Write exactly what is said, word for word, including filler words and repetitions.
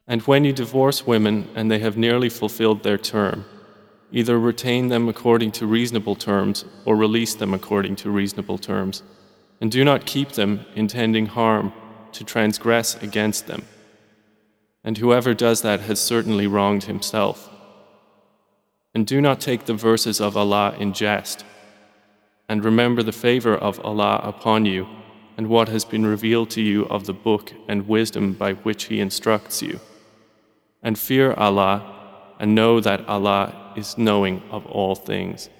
And when you divorce women and they have nearly fulfilled their term, either retain them according to reasonable terms or release them according to reasonable terms, and do not keep them intending harm to transgress against them. And whoever does that has certainly wronged himself. And do not take the verses of Allah in jest, and remember the favor of Allah upon you and what has been revealed to you of the book and wisdom by which He instructs you. And fear Allah, and know that Allah is knowing of all things.